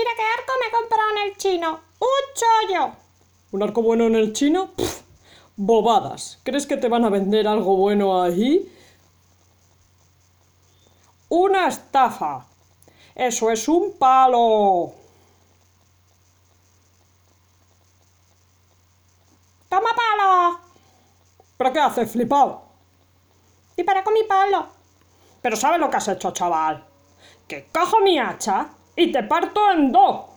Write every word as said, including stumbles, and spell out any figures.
Mira qué arco me he comprado en el chino. ¡Un chollo! ¿Un arco bueno en el chino? Pff, bobadas. ¿Crees que te van a vender algo bueno ahí? ¡Una estafa! ¡Eso es un palo! ¡Toma palo! ¿Pero qué haces, flipado? Dispara con mi palo. ¿Pero sabes lo que has hecho, chaval? Que cojo mi hacha y te parto en dos.